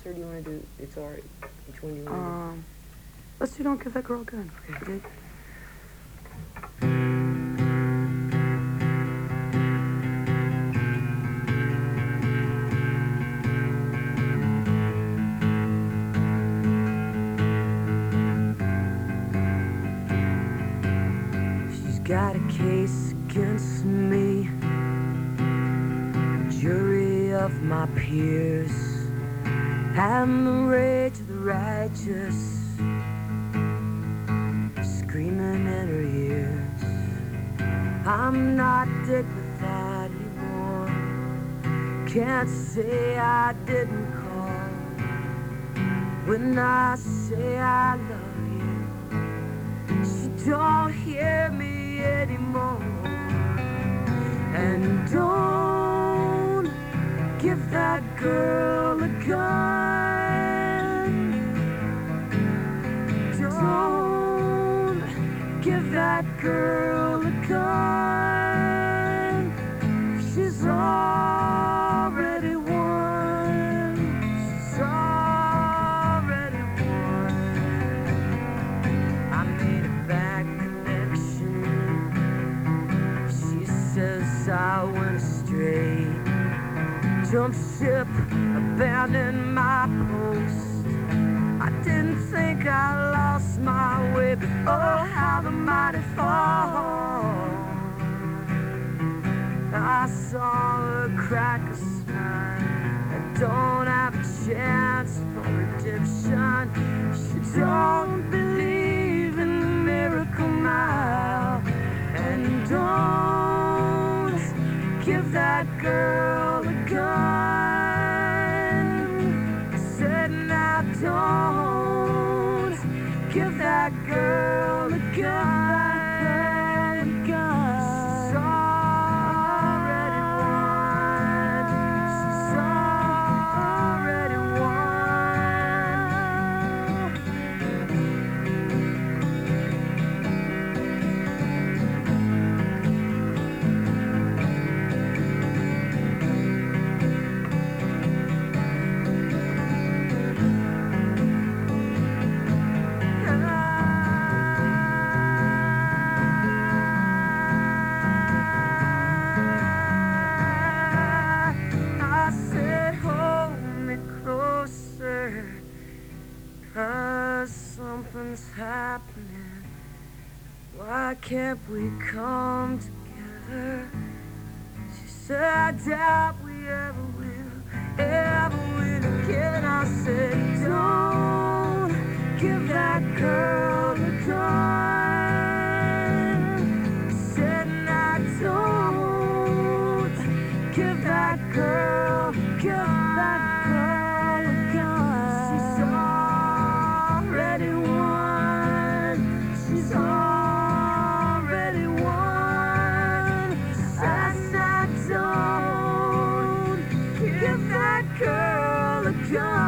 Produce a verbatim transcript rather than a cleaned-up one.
this, or do you want to do It's Alright? Which one do you want to Um, let's do Don't Give That Girl a Gun. Okay. Okay. She's got a case against me, a jury of my peers, and the rage of the righteous screaming in her ears. I'm not dignified anymore, can't say I didn't call. When I say I love you, she don't hear me anymore. And don't give that girl a gun. Don't give that girl a gun. She's already won. She's already won. I made a bad connection. She says I went astray. Jump ship, abandoned my post. I didn't think I lost my way, but oh, how the mighty fall. I saw her crack a smile. I don't have a chance for redemption. She don't believe in the miracle mile. And don't give that girl a gun. I said now don't give that girl a gun. She's already won. She's already I said hold me closer, 'cause something's happening. Why can't we come together? She said I doubt we ever will, ever will again. I said don't give that girl a gun. I said now don't give that girl, give that girl a gun. She's already won. She's already won. Said now don't give that girl a gun.